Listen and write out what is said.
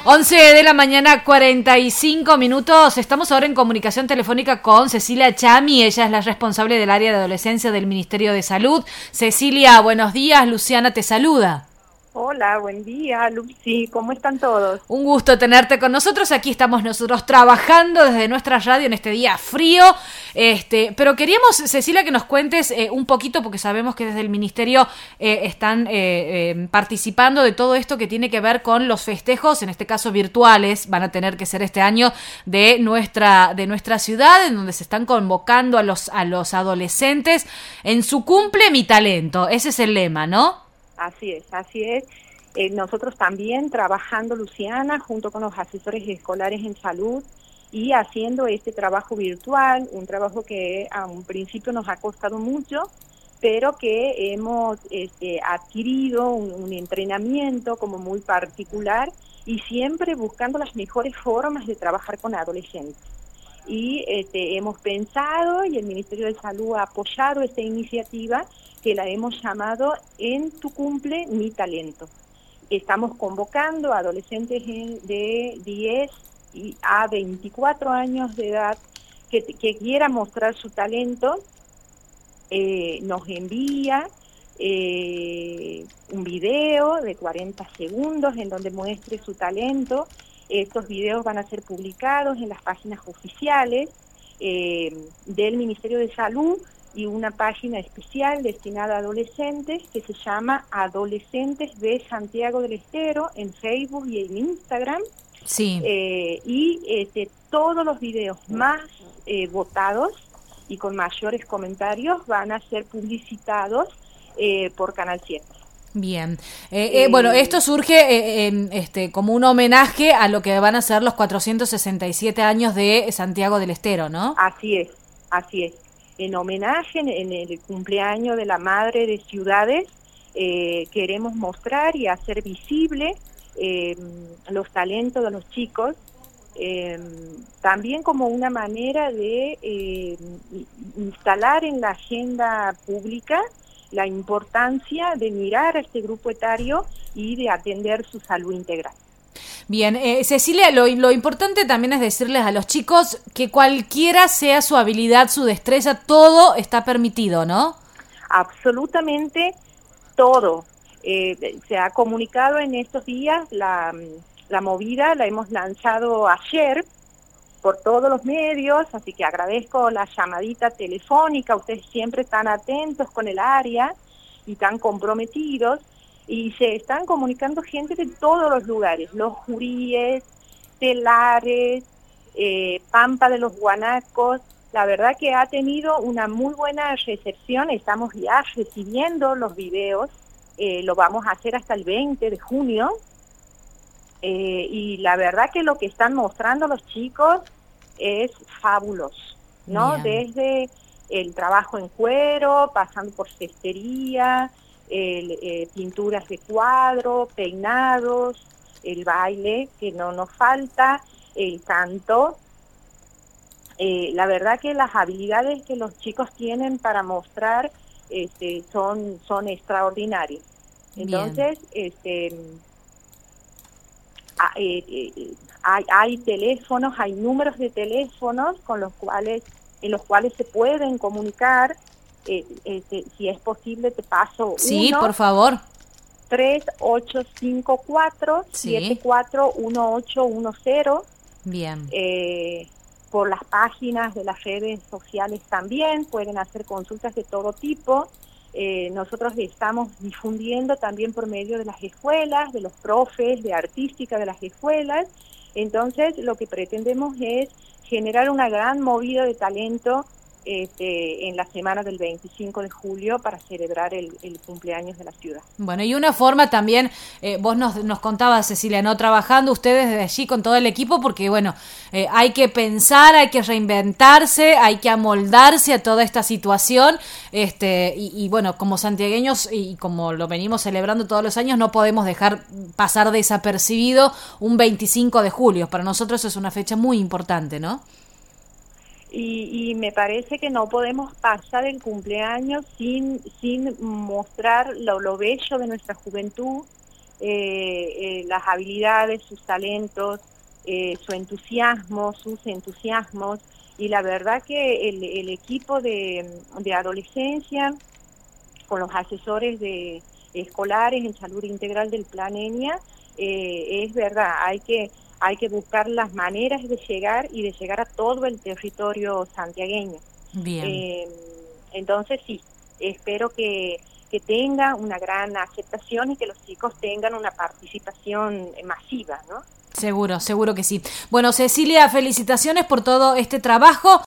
11 de la mañana, 45 minutos. Estamos ahora en comunicación telefónica con Cecilia Chami. Ella es la responsable del área de adolescencia del Ministerio de Salud. Cecilia, buenos días. Luciana te saluda. Hola, buen día, Lucy. ¿Cómo están todos? Un gusto tenerte con nosotros. Aquí estamos nosotros trabajando desde nuestra radio en este día frío. Pero queríamos, Cecilia, que nos cuentes un poquito, porque sabemos que desde el Ministerio están participando de todo esto que tiene que ver con los festejos, en este caso virtuales, van a tener que ser este año de nuestra ciudad, en donde se están convocando a los adolescentes en su cumple mi talento. Ese es el lema, ¿no? Así es, así es. Nosotros también trabajando, Luciana, junto con los asesores escolares en salud y haciendo este trabajo virtual, un trabajo que a un principio nos ha costado mucho, pero que hemos adquirido un entrenamiento como muy particular y siempre buscando las mejores formas de trabajar con adolescentes. Y hemos pensado, y el Ministerio de Salud ha apoyado esta iniciativa, que la hemos llamado En tu cumple, mi talento. Estamos convocando a adolescentes de 10 a 24 años de edad que quieran mostrar su talento, nos envía un video de 40 segundos en donde muestre su talento. Estos videos van a ser publicados en las páginas oficiales del Ministerio de Salud y una página especial destinada a adolescentes que se llama Adolescentes de Santiago del Estero en Facebook y en Instagram. Sí. Todos los videos más votados y con mayores comentarios van a ser publicitados por Canal 7. Bien. Bueno, esto surge como un homenaje a lo que van a ser los 467 años de Santiago del Estero, ¿no? Así es, así es. En homenaje, en el cumpleaños de la Madre de Ciudades, queremos mostrar y hacer visible los talentos de los chicos, también como una manera de instalar en la agenda pública la importancia de mirar a este grupo etario y de atender su salud integral. Bien, Cecilia, lo importante también es decirles a los chicos que cualquiera sea su habilidad, su destreza, todo está permitido, ¿no? Absolutamente todo. Se ha comunicado en estos días, la movida la hemos lanzado ayer por todos los medios, así que agradezco la llamadita telefónica, ustedes siempre están atentos con el área y tan comprometidos. Y se están comunicando gente de todos los lugares, los Juríes, Telares, Pampa de los Guanacos. La verdad que ha tenido una muy buena recepción, estamos ya recibiendo los videos, lo vamos a hacer hasta el 20 de junio. Y la verdad que lo que están mostrando los chicos es fabuloso, ¿no? Bien. Desde el trabajo en cuero, pasando por cestería, pinturas de cuadro, peinados, el baile, que no nos falta, el canto. La verdad que las habilidades que los chicos tienen para mostrar son extraordinarias. Entonces, hay teléfonos, hay números de teléfonos en los cuales se pueden comunicar. Si es posible, te paso Sí, uno. por favor. 3854-741810. Bien. Por las páginas de las redes sociales también pueden hacer consultas de todo tipo. Nosotros estamos difundiendo también por medio de las escuelas, de los profes de artística de las escuelas. Entonces, lo que pretendemos es generar una gran movida de talento en la semana del 25 de julio para celebrar el cumpleaños de la ciudad. Bueno, y una forma también, vos nos contabas, Cecilia, ¿no? Trabajando ustedes desde allí con todo el equipo, porque bueno, hay que pensar, hay que reinventarse, hay que amoldarse a toda esta situación, y bueno, como santiagueños y como lo venimos celebrando todos los años, no podemos dejar pasar desapercibido un 25 de julio. Para nosotros es una fecha muy importante, ¿no? Y me parece que no podemos pasar el cumpleaños sin mostrar lo bello de nuestra juventud, las habilidades, sus talentos, su entusiasmo, sus entusiasmos, y la verdad que el equipo de adolescencia, con los asesores escolares en salud integral del Plan ENIA, es verdad, hay que buscar las maneras de llegar a todo el territorio santiagueño. Bien. Entonces sí, espero que tenga una gran aceptación y que los chicos tengan una participación masiva, ¿no? Seguro, seguro que sí. Bueno, Cecilia, felicitaciones por todo este trabajo.